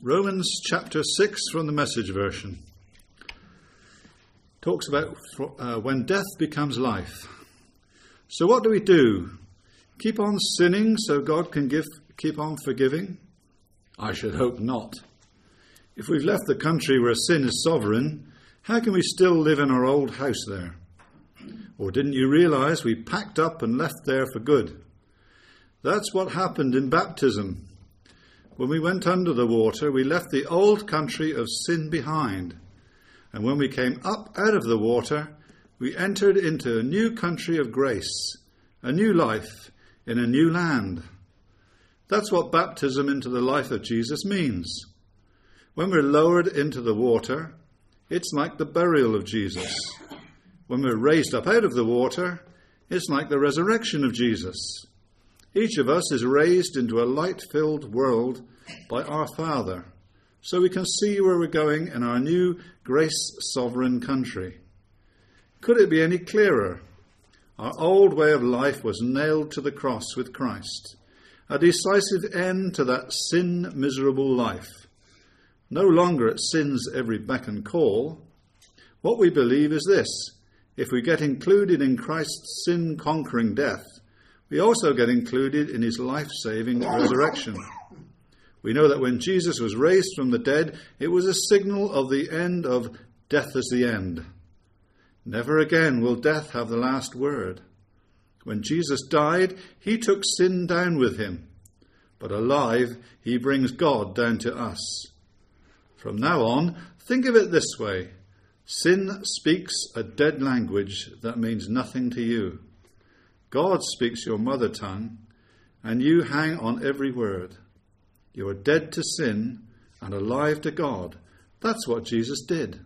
Romans chapter 6 from the Message version talks about when death becomes life. So what do we do? Keep on sinning so God can keep on forgiving? I should hope not. If we've left the country where sin is sovereign, how can we still live in our old house there? Or didn't you realize we packed up and left there for good? That's what happened in baptism. When we went under the water, we left the old country of sin behind. And when we came up out of the water, we entered into a new country of grace, a new life in a new land. That's what baptism into the life of Jesus means. When we're lowered into the water, it's like the burial of Jesus. When we're raised up out of the water, it's like the resurrection of Jesus. Each of us is raised into a light-filled world by our Father, so we can see where we're going in our new grace-sovereign country. Could it be any clearer? Our old way of life was nailed to the cross with Christ, a decisive end to that sin-miserable life. No longer at sin's every beck and call. What we believe is this: if we get included in Christ's sin-conquering death, we also get included in his life-saving resurrection. We know that when Jesus was raised from the dead, it was a signal of the end of death as the end. Never again will death have the last word. When Jesus died, he took sin down with him. But alive, he brings God down to us. From now on, think of it this way: sin speaks a dead language that means nothing to you. God speaks your mother tongue, and you hang on every word. You are dead to sin and alive to God. That's what Jesus did.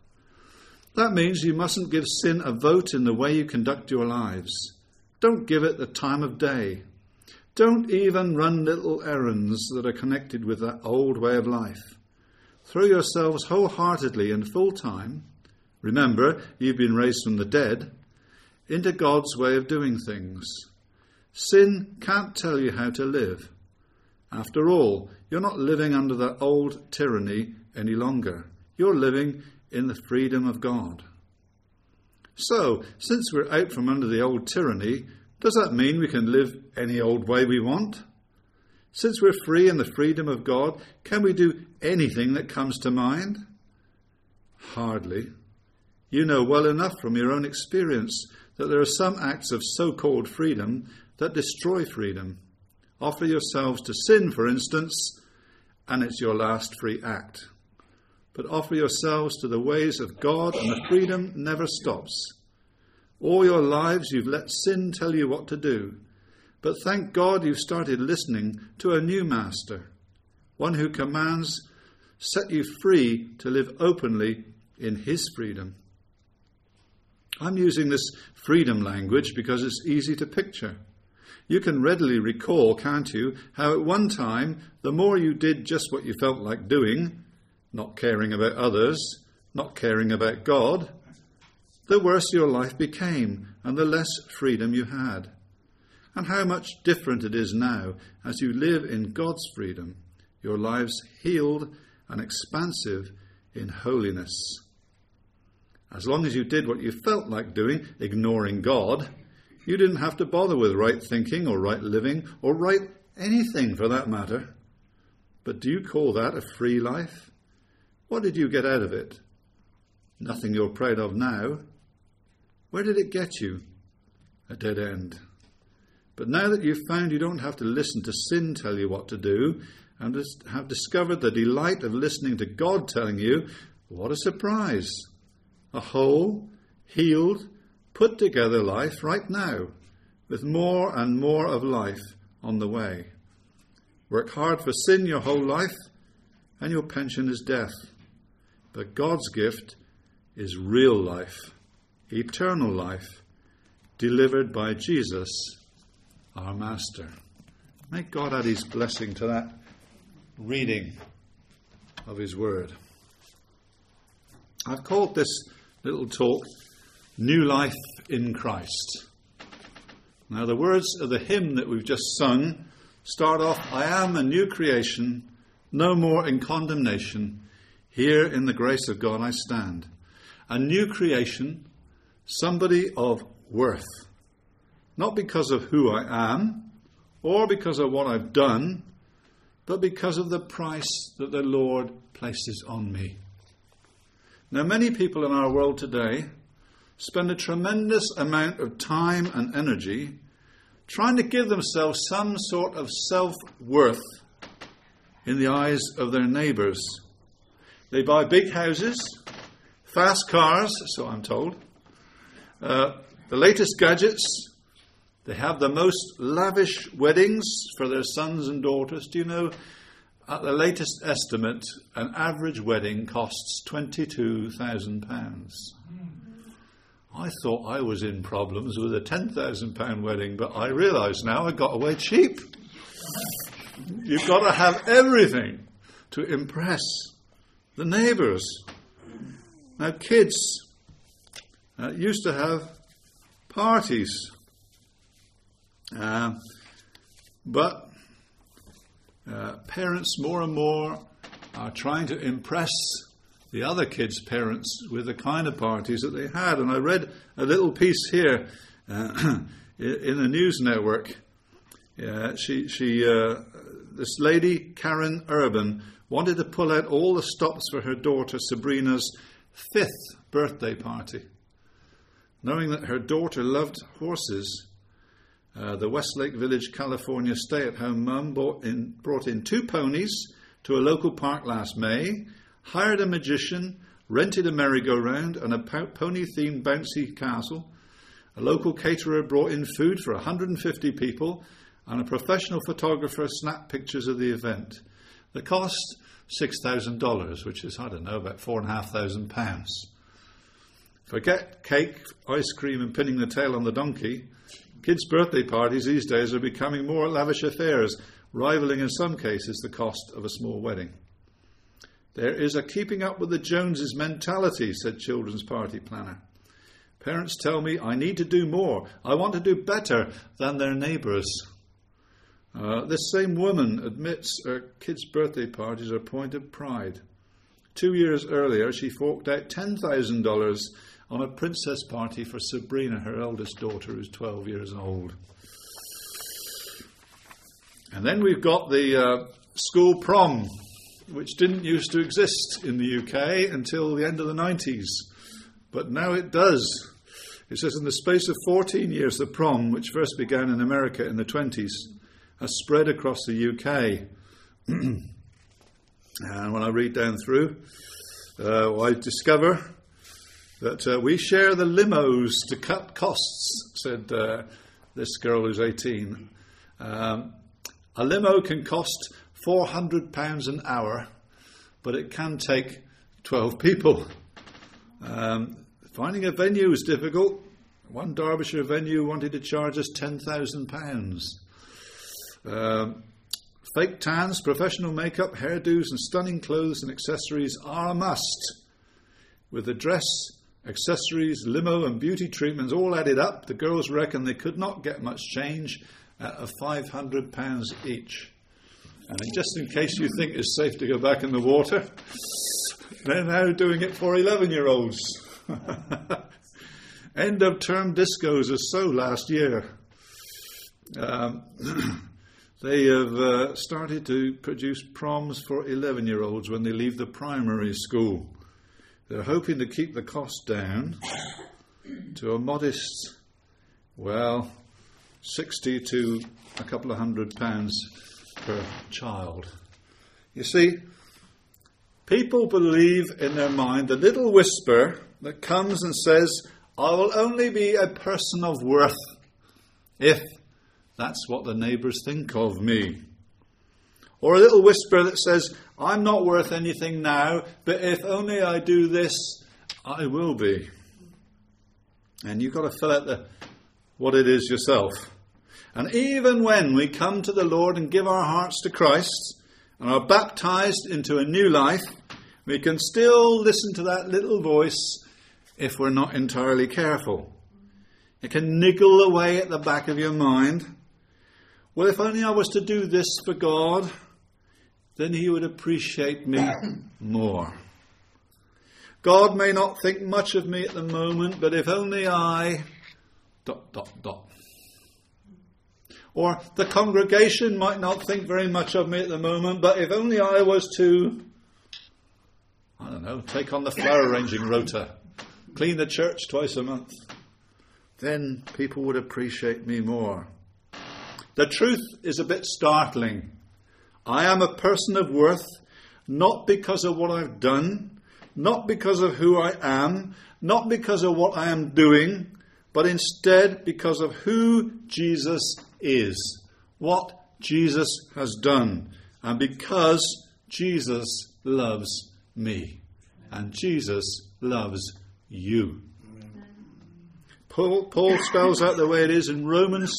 That means you mustn't give sin a vote in the way you conduct your lives. Don't give it the time of day. Don't even run little errands that are connected with that old way of life. Throw yourselves wholeheartedly and full time, remember, you've been raised from the dead, into God's way of doing things. Sin can't tell you how to live. After all, you're not living under that old tyranny any longer. You're living in the freedom of God. So, since we're out from under the old tyranny, does that mean we can live any old way we want? Since we're free in the freedom of God, can we do anything that comes to mind? Hardly. You know well enough from your own experience that there are some acts of so-called freedom that destroy freedom. Offer yourselves to sin, for instance, and it's your last free act. But offer yourselves to the ways of God, and the freedom never stops. All your lives you've let sin tell you what to do. But thank God you've started listening to a new master, one who commands, set you free to live openly in his freedom. I'm using this freedom language because it's easy to picture. You can readily recall, can't you, how at one time, the more you did just what you felt like doing, not caring about others, not caring about God, the worse your life became and the less freedom you had. And how much different it is now as you live in God's freedom, your lives healed and expansive in holiness. As long as you did what you felt like doing, ignoring God, you didn't have to bother with right thinking or right living or right anything for that matter. But do you call that a free life? What did you get out of it? Nothing you're proud of now. Where did it get you? A dead end. But now that you've found you don't have to listen to sin tell you what to do, and have discovered the delight of listening to God telling you, what a surprise. A whole, healed, put together life right now, with more and more of life on the way. Work hard for sin your whole life, and your pension is death. But God's gift is real life, eternal life, delivered by Jesus, our Master. May God add his blessing to that reading of his word. I've called this little talk New Life in Christ. Now, the words of the hymn that we've just sung start off, I am a new creation, No more in condemnation. Here in the grace of God I stand. A new creation, somebody of worth. Not because of who I am, or because of what I've done, but because of the price that the Lord places on me. Now, many people in our world today spend a tremendous amount of time and energy trying to give themselves some sort of self-worth in the eyes of their neighbours. They buy big houses, fast cars, so I'm told, the latest gadgets. They have the most lavish weddings for their sons and daughters. Do you know, at the latest estimate, an average wedding costs £22,000. I thought I was in problems with a £10,000 wedding, but I realise now I got away cheap. You've got to have everything to impress the neighbours. Now, kids used to have parties, but parents more and more are trying to impress the other kids' parents with the kind of parties that they had. And I read a little piece here in a news network. This lady, Karen Urban, wanted to pull out all the stops for her daughter Sabrina's 5th birthday party. Knowing that her daughter loved horses, the Westlake Village, California stay-at-home mum brought in 2 ponies to a local park last May, hired a magician, rented a merry-go-round and a pony-themed bouncy castle. A local caterer brought in food for 150 people, and a professional photographer snapped pictures of the event. The cost, $6,000, which is, I don't know, about £4,500. Forget cake, ice cream and pinning the tail on the donkey. Kids' birthday parties these days are becoming more lavish affairs, rivaling in some cases the cost of a small wedding. There is a keeping up with the Joneses mentality, said children's party planner. Parents tell me I need to do more. I want to do better than their neighbours. This same woman admits her kids' birthday parties are a point of pride. 2 years earlier, she forked out $10,000 on a princess party for Sabrina, her eldest daughter, who's 12 years old. And then we've got the school prom, which didn't used to exist in the UK until the end of the 90s. But now it does. It says in the space of 14 years, the prom, which first began in America in the 20s, has spread across the UK. And when I read down through, I discover that we share the limos to cut costs, said this girl who's 18. A limo can cost £400 an hour, but it can take 12 people. Finding a venue is difficult. One Derbyshire venue wanted to charge us £10,000. Fake tans, professional makeup, hairdos and stunning clothes and accessories are a must. With the dress, accessories, limo and beauty treatments all added up, the girls reckon they could not get much change of £500 each. And just in case you think it's safe to go back in the water, they're now doing it for 11-year-olds. End of term discos are so last year. They have started to produce proms for 11-year-olds when they leave the primary school. They're hoping to keep the cost down to a modest, well, 60 to a couple of £100 per child. You see, people believe in their mind the little whisper that comes and says, I will only be a person of worth if that's what the neighbours think of me. Or a little whisper that says, I'm not worth anything now, but if only I do this, I will be. And you've got to fill out what it is yourself. And even when we come to the Lord and give our hearts to Christ and are baptized into a new life, we can still listen to that little voice if we're not entirely careful. It can niggle away at the back of your mind. Well, if only I was to do this for God, then he would appreciate me more. God may not think much of me at the moment, but if only I... ... Or the congregation might not think very much of me at the moment, but if only I was to, I don't know, take on the flower arranging rota, clean the church twice a month, then people would appreciate me more. The truth is a bit startling. I am a person of worth, not because of what I've done, not because of who I am, not because of what I am doing, but instead because of who Jesus is, what Jesus has done, and because Jesus loves me, and Jesus loves you. Paul spells out the way it is in Romans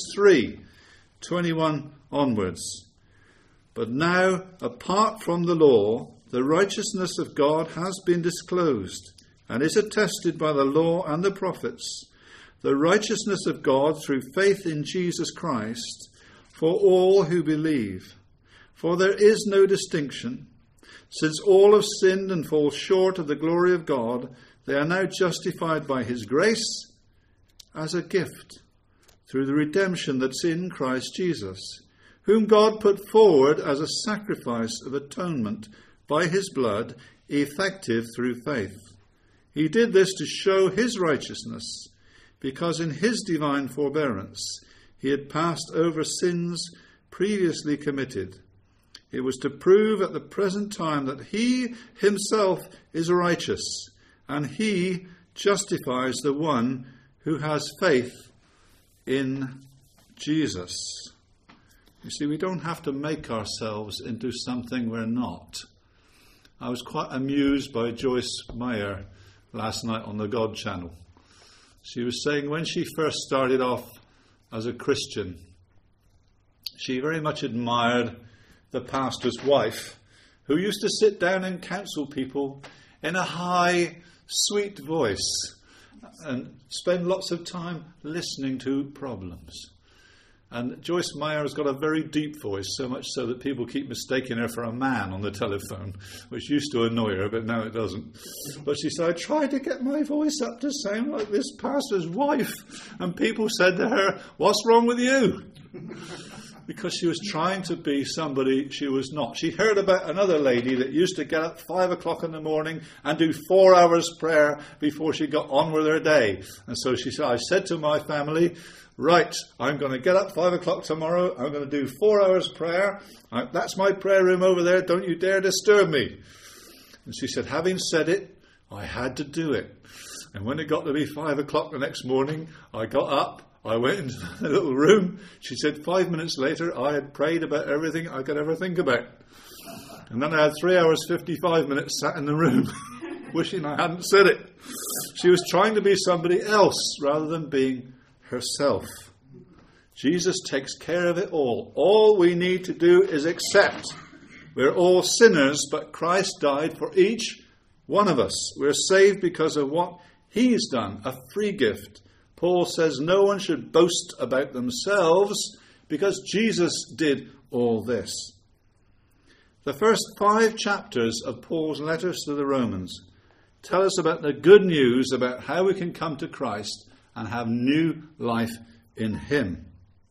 3:21 onwards. But now, apart from the law, the righteousness of God has been disclosed, and is attested by the law and the prophets, the righteousness of God through faith in Jesus Christ for all who believe. For there is no distinction. Since all have sinned and fall short of the glory of God, they are now justified by his grace as a gift through the redemption that's in Christ Jesus, whom God put forward as a sacrifice of atonement by his blood, effective through faith. He did this to show his righteousness, because in his divine forbearance he had passed over sins previously committed. It was to prove at the present time that he himself is righteous, and he justifies the one who has faith in Jesus. You see, we don't have to make ourselves into something we're not. I was quite amused by Joyce Meyer last night on the God Channel. She was saying when she first started off as a Christian, she very much admired the pastor's wife, who used to sit down and counsel people in a high, sweet voice and spend lots of time listening to problems. And Joyce Meyer has got a very deep voice, so much so that people keep mistaking her for a man on the telephone, which used to annoy her, but now it doesn't. But she said, I tried to get my voice up to sound like this pastor's wife, and people said to her, what's wrong with you? Because she was trying to be somebody she was not. She heard about another lady that used to get up 5 o'clock in the morning and do 4 hours prayer before she got on with her day. And so she said, I said to my family, right, I'm going to get up 5 o'clock tomorrow. I'm going to do 4 hours prayer. That's my prayer room over there. Don't you dare disturb me. And she said, having said it, I had to do it. And when it got to be 5 o'clock the next morning, I got up. I went into the little room. She said 5 minutes later, I had prayed about everything I could ever think about. And then I had 3 hours, 55 minutes sat in the room, wishing I hadn't said it. She was trying to be somebody else rather than being herself. Jesus takes care of it all. All we need to do is accept. We're all sinners, but Christ died for each one of us. We're saved because of what he's done, a free gift. Paul says no one should boast about themselves because Jesus did all this. The first 5 chapters of Paul's letters to the Romans tell us about the good news about how we can come to Christ and have new life in him.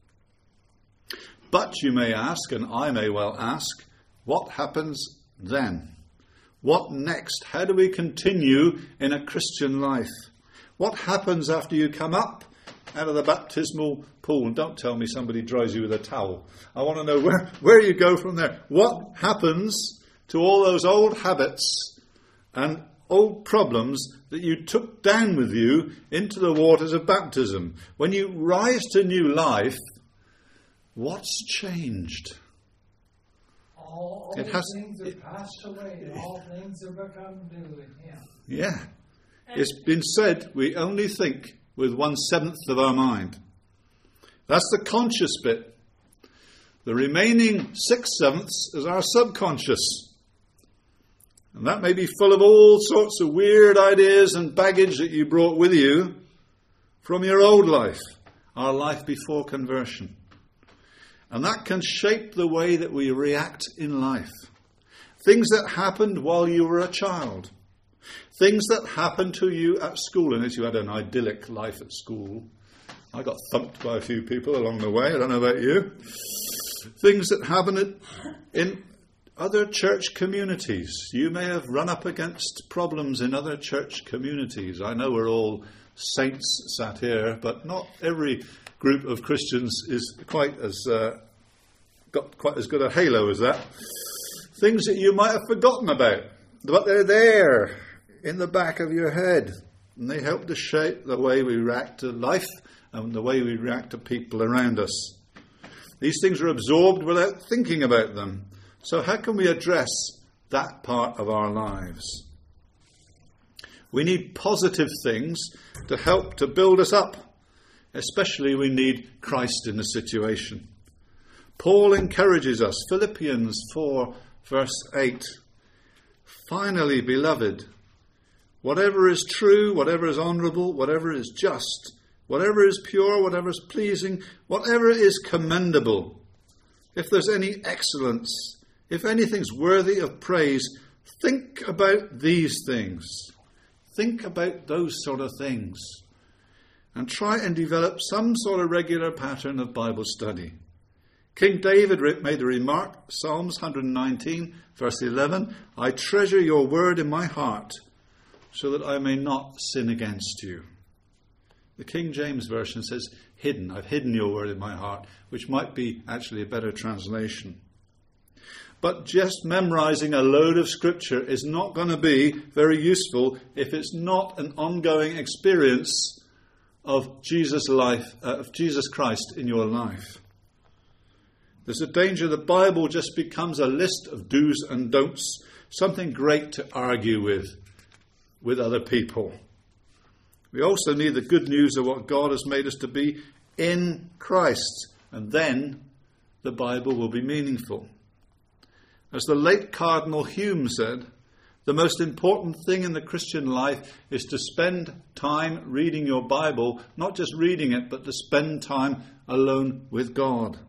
But you may ask, and I may well ask, what happens then? What next? How do we continue in a Christian life? What happens after you come up out of the baptismal pool? And don't tell me somebody dries you with a towel. I want to know where you go from there. What happens to all those old habits and old problems that you took down with you into the waters of baptism? When you rise to new life, what's changed? All things are passed away, and all things are become new in him. Yeah. It's been said we only think with 1/7 of our mind. That's the conscious bit. The remaining 6/7 is our subconscious. And that may be full of all sorts of weird ideas and baggage that you brought with you from your old life, our life before conversion. And that can shape the way that we react in life. Things that happened while you were a child. Things that happened to you at school, unless you had an idyllic life at school. I got thumped by a few people along the way, I don't know about you. Things that happened in other church communities. You may have run up against problems in other church communities. I know we're all saints sat here, but not every group of Christians is got quite as good a halo as that. Things that you might have forgotten about, but they're there in the back of your head, and they help to shape the way we react to life and the way we react to people around us. These things are absorbed without thinking about them. So how can we address that part of our lives? We need positive things to help to build us up. Especially we need Christ in the situation. Paul encourages us, Philippians 4 verse 8. Finally, beloved, whatever is true, whatever is honourable, whatever is just, whatever is pure, whatever is pleasing, whatever is commendable, if there's any excellence, if anything's worthy of praise, think about these things. Think about those sort of things. And try and develop some sort of regular pattern of Bible study. King David made the remark, Psalms 119, verse 11, I treasure your word in my heart, so that I may not sin against you. The King James Version says, hidden. I've hidden your word in my heart, which might be actually a better translation. But just memorizing a load of scripture is not going to be very useful if it's not an ongoing experience of Jesus' life, of Jesus Christ in your life. There's a danger the Bible just becomes a list of do's and don'ts, something great to argue with other people. We also need the good news of what God has made us to be in Christ, and then the Bible will be meaningful. As the late Cardinal Hume said, the most important thing in the Christian life is to spend time reading your Bible, not just reading it, but to spend time alone with God,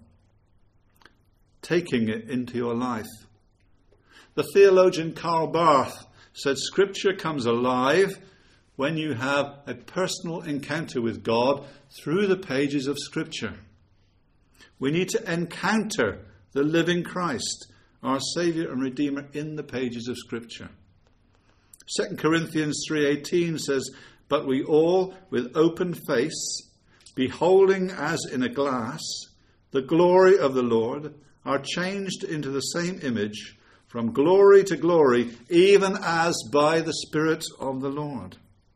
taking it into your life. The theologian Karl Barth said Scripture comes alive when you have a personal encounter with God through the pages of Scripture. We need to encounter the living Christ, our Saviour and Redeemer, in the pages of Scripture. 2 Corinthians 3:18 says, but we all, with open face, beholding as in a glass the glory of the Lord, are changed into the same image from glory to glory, even as by the Spirit of the Lord.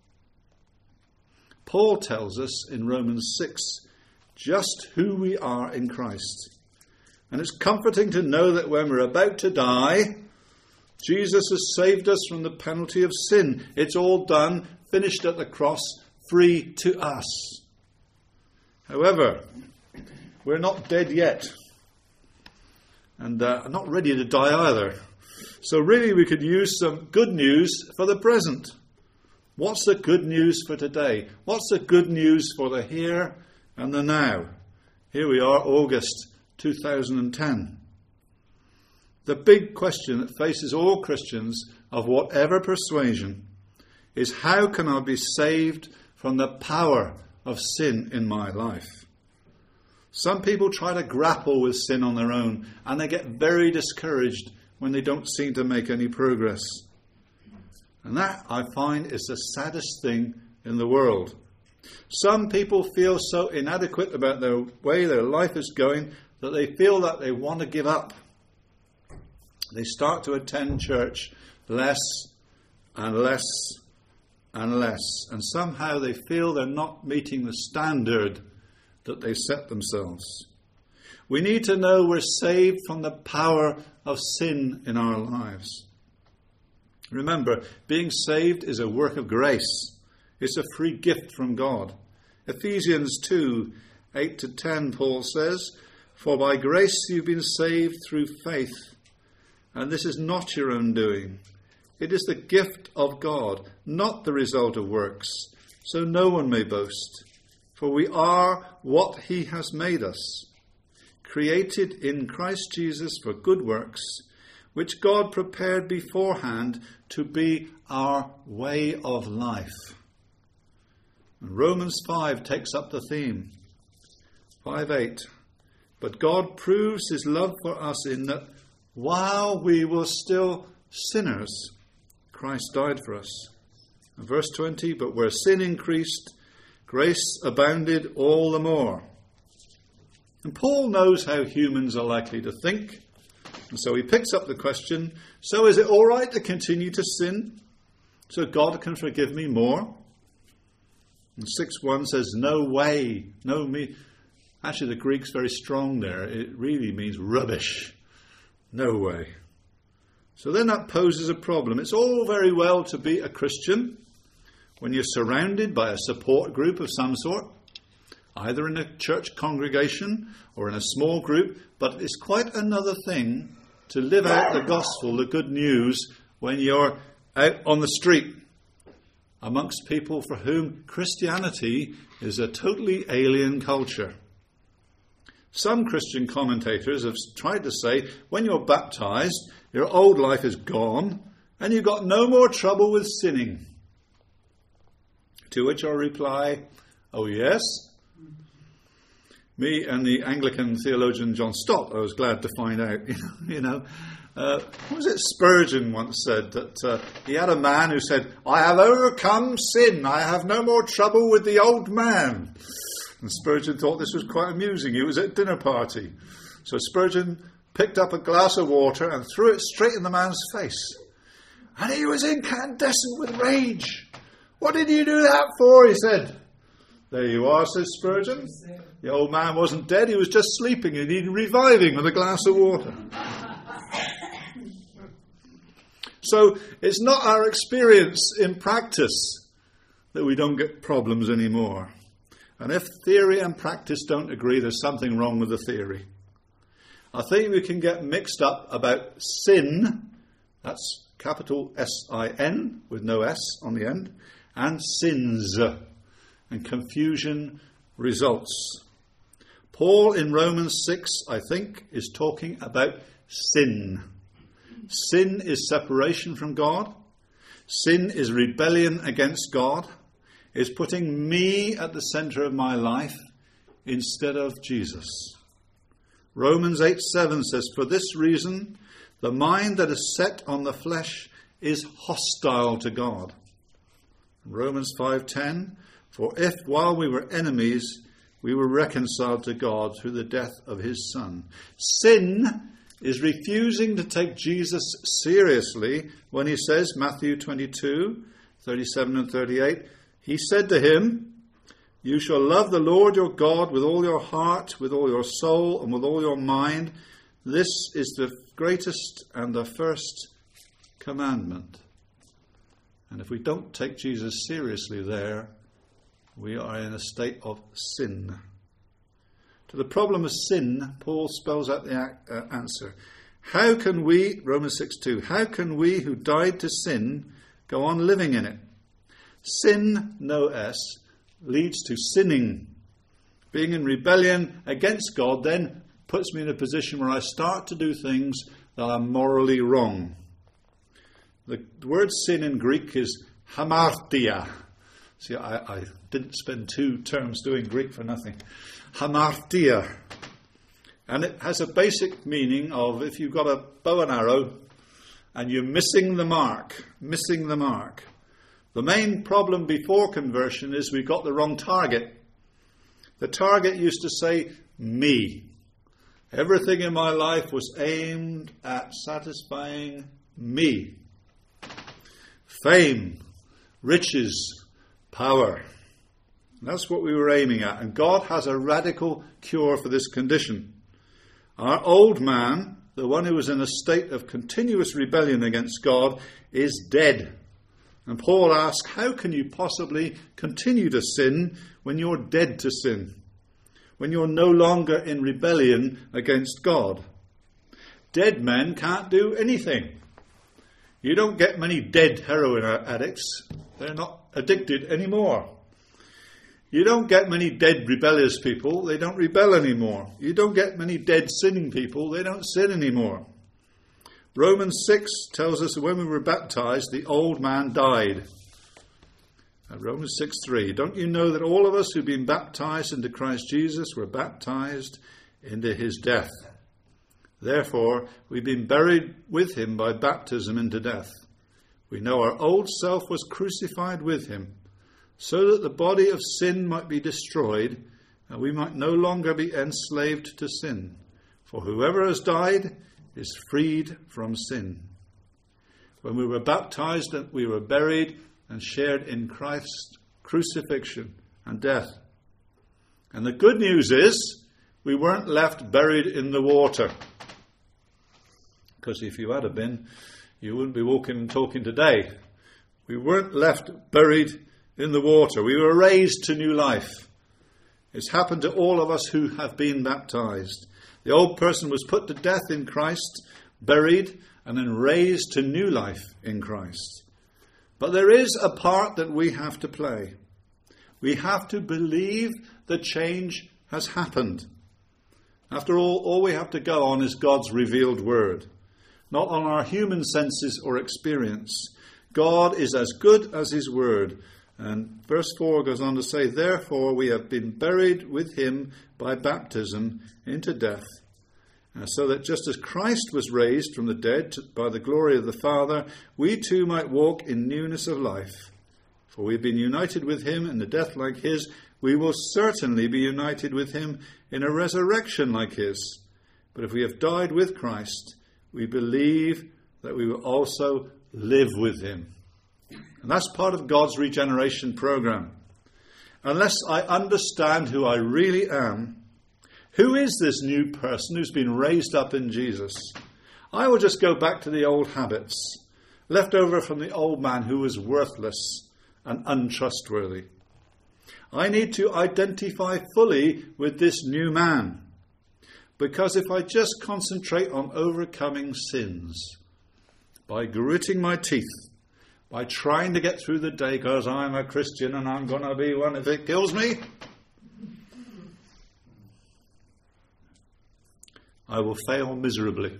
Paul tells us in Romans 6 just who we are in Christ. And it's comforting to know that when we're about to die, Jesus has saved us from the penalty of sin. It's all done, finished at the cross, free to us. However, we're not dead yet. And not ready to die either. So really we could use some good news for the present. What's the good news for today? What's the good news for the here and the now? Here we are, August 2010. The big question that faces all Christians of whatever persuasion is, how can I be saved from the power of sin in my life? Some people try to grapple with sin on their own, and they get very discouraged when they don't seem to make any progress. And that, I find, is the saddest thing in the world. Some people feel so inadequate about the way their life is going that they feel that they want to give up. They start to attend church less and less and less. And somehow they feel they're not meeting the standard that they set themselves. We need to know we're saved from the power of sin in our lives. Remember, being saved is a work of grace. It's a free gift from God. Ephesians 2:8-10, Paul says, for by grace you've been saved through faith, and this is not your own doing. It is the gift of God, not the result of works, so no one may boast. For we are what he has made us, created in Christ Jesus for good works, which God prepared beforehand to be our way of life. And Romans 5 takes up the theme. 5:8. But God proves his love for us in that while we were still sinners, Christ died for us. And verse 20, but where sin increased, grace abounded all the more. And Paul knows how humans are likely to think. And so he picks up the question, so is it all right to continue to sin so God can forgive me more? And 6:1 says, no way, no me. Actually, the Greek's very strong there. It really means rubbish. No way. So then that poses a problem. It's all very well to be a Christian when you're surrounded by a support group of some sort, either in a church congregation or in a small group, but it's quite another thing to live out the gospel, the good news, when you're out on the street amongst people for whom Christianity is a totally alien culture. Some Christian commentators have tried to say, when you're baptized, your old life is gone, and you've got no more trouble with sinning. To which I reply, oh yes. Me and the Anglican theologian John Stott, I was glad to find out, what was it Spurgeon once said, that he had a man who said, I have overcome sin, I have no more trouble with the old man. And Spurgeon thought this was quite amusing. He was at a dinner party. So Spurgeon picked up a glass of water and threw it straight in the man's face. And he was incandescent with rage. What did you do that for? He said. There you are, says Spurgeon. The old man wasn't dead. He was just sleeping and he'd reviving with a glass of water. So it's not our experience in practice that we don't get problems anymore. And if theory and practice don't agree, there's something wrong with the theory. I think we can get mixed up about sin, that's capital S-I-N with no S on the end, and sins, and confusion results. Paul in Romans 6, I think, is talking about sin. Sin is separation from God. Sin is rebellion against God. Is putting me at the centre of my life instead of Jesus. Romans 8:7 says, for this reason, the mind that is set on the flesh is hostile to God. Romans 5:10, for if while we were enemies, we were reconciled to God through the death of his Son. Sin is refusing to take Jesus seriously when he says, Matthew 22:37 and 38, he said to him, you shall love the Lord your God with all your heart, with all your soul, and with all your mind. This is the greatest and the first commandment. And if we don't take Jesus seriously there, we are in a state of sin. To the problem of sin, Paul spells out the answer. How can we, Romans 6:2, how can we who died to sin go on living in it? Sin, no S, leads to sinning. Being in rebellion against God then puts me in a position where I start to do things that are morally wrong. The word sin in Greek is hamartia. See, I didn't spend 2 terms doing Greek for nothing. Hamartia. And it has a basic meaning of if you've got a bow and arrow and you're missing the mark. The main problem before conversion is we got the wrong target. The target used to say, me. Everything in my life was aimed at satisfying me. Fame, riches, power. That's what we were aiming at. And God has a radical cure for this condition. Our old man, the one who was in a state of continuous rebellion against God, is dead. And Paul asks, how can you possibly continue to sin when you're dead to sin? When you're no longer in rebellion against God? Dead men can't do anything. You don't get many dead heroin addicts. They're not addicted anymore. You don't get many dead rebellious people. They don't rebel anymore. You don't get many dead sinning people. They don't sin anymore. Romans 6 tells us that when we were baptized, the old man died. Romans 6:3. Don't you know that all of us who've been baptized into Christ Jesus were baptized into his death? Therefore, we've been buried with him by baptism into death. We know our old self was crucified with him, so that the body of sin might be destroyed, and we might no longer be enslaved to sin. For whoever has died is freed from sin. When we were baptized, we were buried and shared in Christ's crucifixion and death. And the good news is, we weren't left buried in the water. Because if you had been, you wouldn't be walking and talking today. We weren't left buried in the water. We were raised to new life. It's happened to all of us who have been baptized. The old person was put to death in Christ, buried, and then raised to new life in Christ. But there is a part that we have to play. We have to believe the change has happened. After all we have to go on is God's revealed word, not on our human senses or experience. God is as good as his word. And verse 4 goes on to say, therefore we have been buried with him by baptism into death, so that just as Christ was raised from the dead by the glory of the Father, we too might walk in newness of life. For we have been united with him in a death like his, we will certainly be united with him in a resurrection like his. But if we have died with Christ, we believe that we will also live with him. And that's part of God's regeneration program. Unless I understand who I really am, who is this new person who's been raised up in Jesus, I will just go back to the old habits, left over from the old man who was worthless and untrustworthy. I need to identify fully with this new man. Because if I just concentrate on overcoming sins, by gritting my teeth, by trying to get through the day because I'm a Christian and I'm going to be one if it kills me, I will fail miserably.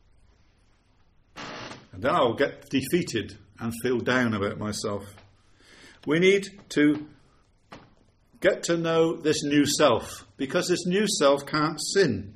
And then I will get defeated and feel down about myself. We need to get to know this new self, because this new self can't sin.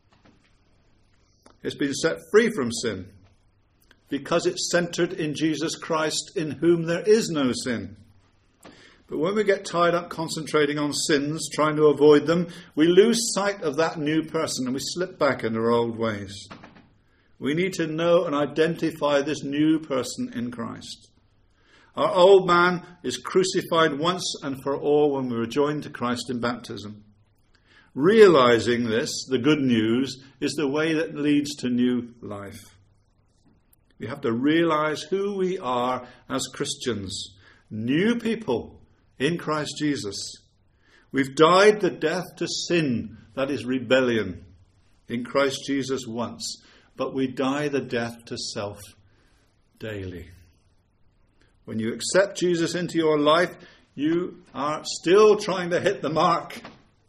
It's been set free from sin, because it's centered in Jesus Christ, in whom there is no sin. But when we get tied up concentrating on sins, trying to avoid them, we lose sight of that new person and we slip back into our old ways. We need to know and identify this new person in Christ. Our old man is crucified once and for all when we were joined to Christ in baptism. Realizing this, the good news, is the way that leads to new life. We have to realize who we are as Christians, new people in Christ Jesus. We've died the death to sin, that is rebellion, in Christ Jesus once, but we die the death to self daily. When you accept Jesus into your life, you are still trying to hit the mark,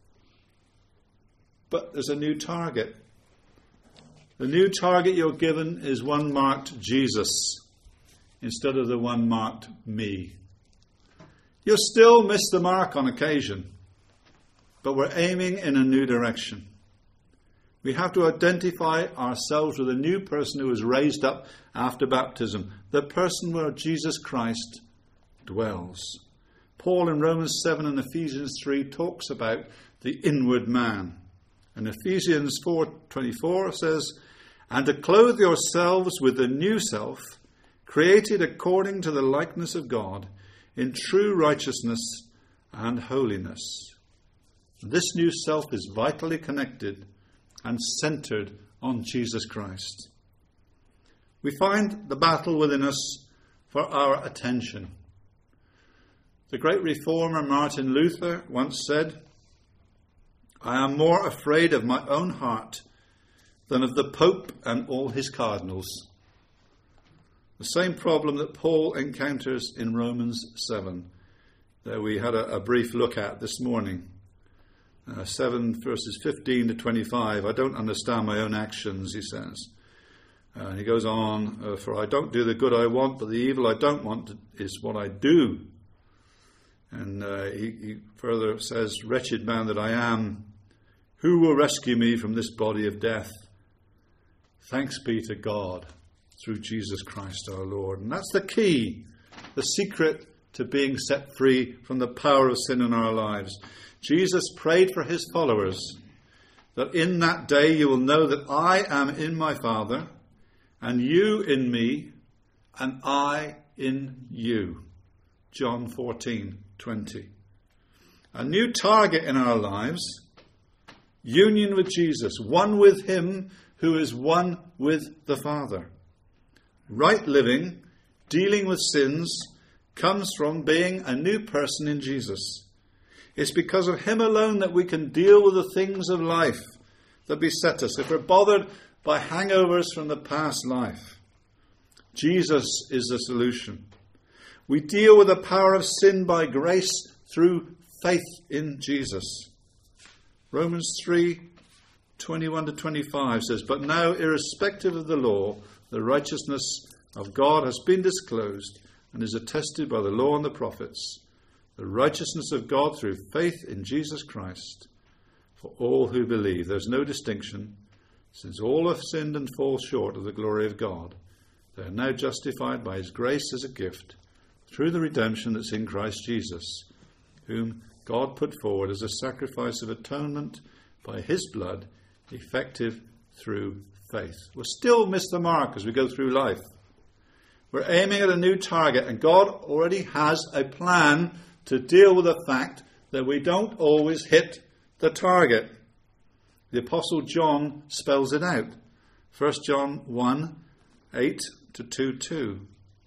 but there's a new target. The new target you're given is one marked Jesus instead of the one marked me. You'll still miss the mark on occasion, but we're aiming in a new direction. We have to identify ourselves with a new person who was raised up after baptism, the person where Jesus Christ dwells. Paul in Romans 7 and Ephesians 3 talks about the inward man. And Ephesians 4:24 says, and to clothe yourselves with the new self, created according to the likeness of God, in true righteousness and holiness. This new self is vitally connected and centered on Jesus Christ. We find the battle within us for our attention. The great reformer Martin Luther once said, I am more afraid of my own heart than of the Pope and all his cardinals. The same problem that Paul encounters in Romans 7, that we had a brief look at this morning. 7 verses 15 to 25. I don't understand my own actions, he says. And he goes on, for I don't do the good I want, but the evil I don't want is what I do. And he further says, wretched man that I am, who will rescue me from this body of death? Thanks be to God through Jesus Christ our Lord. And that's the key, the secret to being set free from the power of sin in our lives. Jesus prayed for his followers that in that day you will know that I am in my Father, and you in me, and I in you. John 14:20. A new target in our lives, union with Jesus, one with him who is one with the Father. Right living, dealing with sins, comes from being a new person in Jesus. It's because of him alone that we can deal with the things of life that beset us. If we're bothered by hangovers from the past life, Jesus is the solution. We deal with the power of sin by grace through faith in Jesus. Romans 3:21-25 says, but now, irrespective of the law, the righteousness of God has been disclosed and is attested by the law and the prophets, the righteousness of God through faith in Jesus Christ for all who believe. There's no distinction, since all have sinned and fall short of the glory of God. They are now justified by his grace as a gift through the redemption that's in Christ Jesus, whom God put forward as a sacrifice of atonement by his blood, effective through faith. We'll still miss the mark as we go through life. We're aiming at a new target, and God already has a plan to deal with the fact that we don't always hit the target. The Apostle John spells it out. 1 John 1:8-2:2.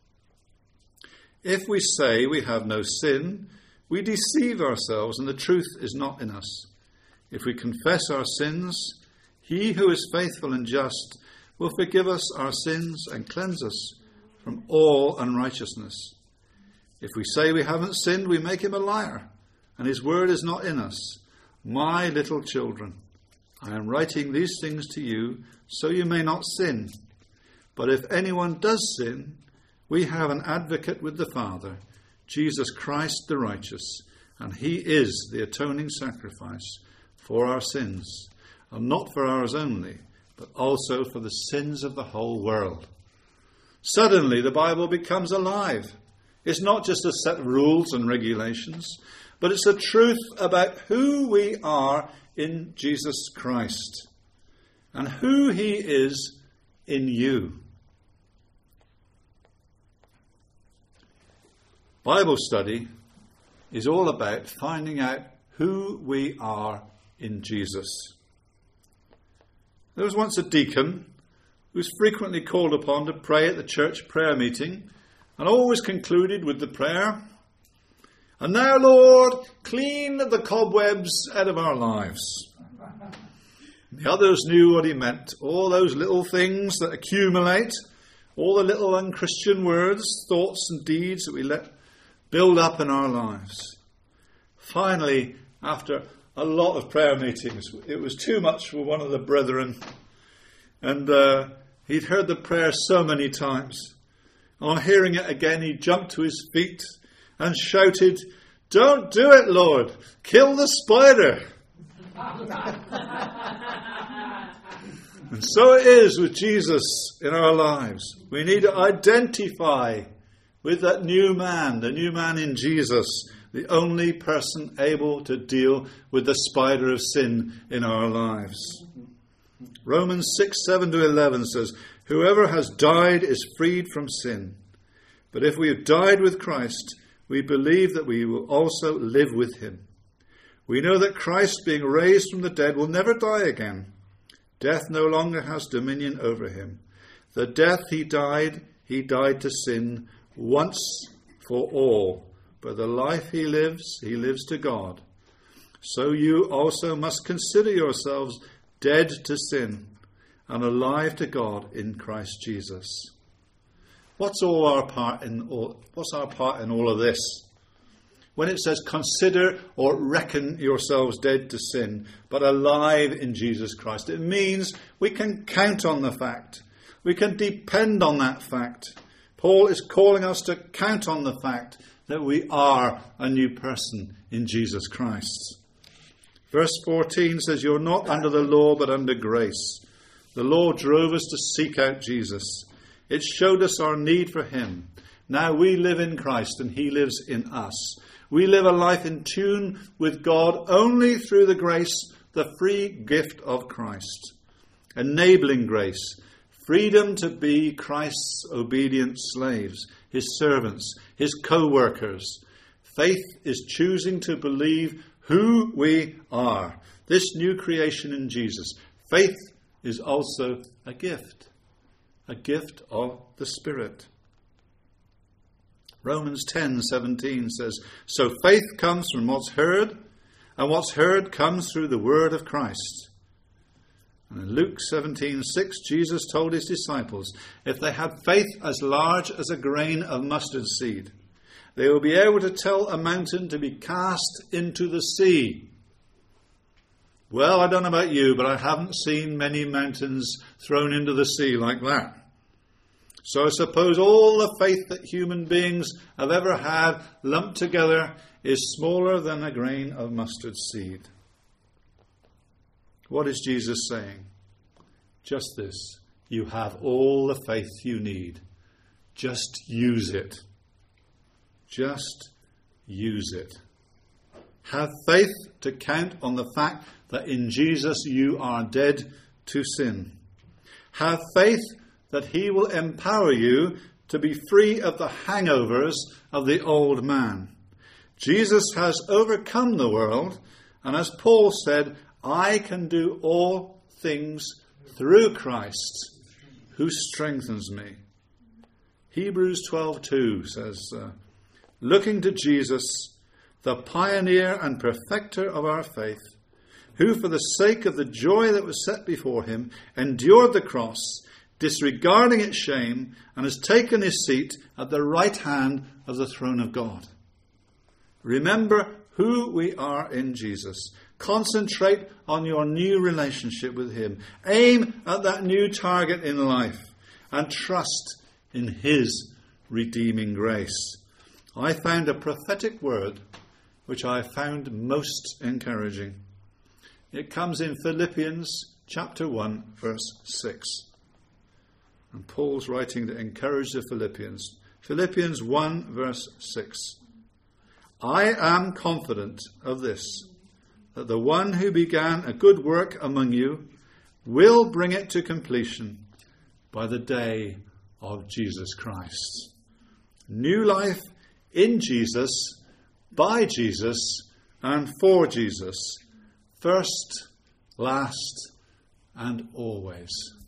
If we say we have no sin, we deceive ourselves and the truth is not in us. If we confess our sins, he who is faithful and just will forgive us our sins and cleanse us from all unrighteousness. If we say we haven't sinned, we make him a liar, and his word is not in us. My little children, I am writing these things to you so you may not sin. But if anyone does sin, we have an advocate with the Father, Jesus Christ the righteous, and he is the atoning sacrifice for our sins, and not for ours only, but also for the sins of the whole world. Suddenly the Bible becomes alive. It's not just a set of rules and regulations, but it's a truth about who we are in Jesus Christ and who he is in you. Bible study is all about finding out who we are in Jesus. There was once a deacon who was frequently called upon to pray at the church prayer meeting and always concluded with the prayer, and now, Lord, clean the cobwebs out of our lives. The others knew what he meant. All those little things that accumulate, all the little unchristian words, thoughts and deeds that we let build up in our lives. Finally, after a lot of prayer meetings, it was too much for one of the brethren. And he'd heard the prayer so many times. On hearing it again, he jumped to his feet and shouted, "Don't do it, Lord! Kill the spider!" And so it is with Jesus in our lives. We need to identify with that new man, the new man in Jesus, the only person able to deal with the spider of sin in our lives. Romans 6:7-11 says, "Whoever has died is freed from sin. But if we have died with Christ, we believe that we will also live with him. We know that Christ, being raised from the dead, will never die again. Death no longer has dominion over him. The death he died to sin once for all. But the life he lives to God. So you also must consider yourselves dead to sin and alive to God in Christ Jesus." What's our part in all of this? When it says consider or reckon yourselves dead to sin, but alive in Jesus Christ, it means we can count on the fact We can depend on that fact. Paul is calling us to count on the fact that we are a new person in Jesus Christ. Verse 14 says, "You're not under the law, but under grace." The law drove us to seek out Jesus. It showed us our need for him. Now we live in Christ and he lives in us. We live a life in tune with God only through the grace, the free gift of Christ. Enabling grace, freedom to be Christ's obedient slaves, his servants, his co-workers. Faith is choosing to believe who we are, this new creation in Jesus. Faith is also a gift of the Spirit. Romans 10:17 says, "So faith comes from what's heard, and what's heard comes through the word of Christ." And in Luke 17:6, Jesus told his disciples, if they had faith as large as a grain of mustard seed, they will be able to tell a mountain to be cast into the sea. Well, I don't know about you, but I haven't seen many mountains thrown into the sea like that. So I suppose all the faith that human beings have ever had lumped together is smaller than a grain of mustard seed. What is Jesus saying? Just this: you have all the faith you need. Just use it. Just use it. Have faith to count on the fact that in Jesus you are dead to sin. Have faith that he will empower you to be free of the hangovers of the old man. Jesus has overcome the world, and as Paul said, I can do all things through Christ who strengthens me. Hebrews 12:2 says, looking to Jesus, the pioneer and perfecter of our faith, who for the sake of the joy that was set before him endured the cross, disregarding its shame, and has taken his seat at the right hand of the throne of God. Remember who we are in Jesus. Concentrate on your new relationship with him. Aim at that new target in life and trust in his redeeming grace. I found a prophetic word which I found most encouraging. It comes in Philippians chapter 1, verse 6. And Paul's writing to encourage the Philippians. Philippians 1, verse 6. I am confident of this, that the one who began a good work among you will bring it to completion by the day of Jesus Christ. New life in Jesus, by Jesus, and for Jesus. First, last, and always.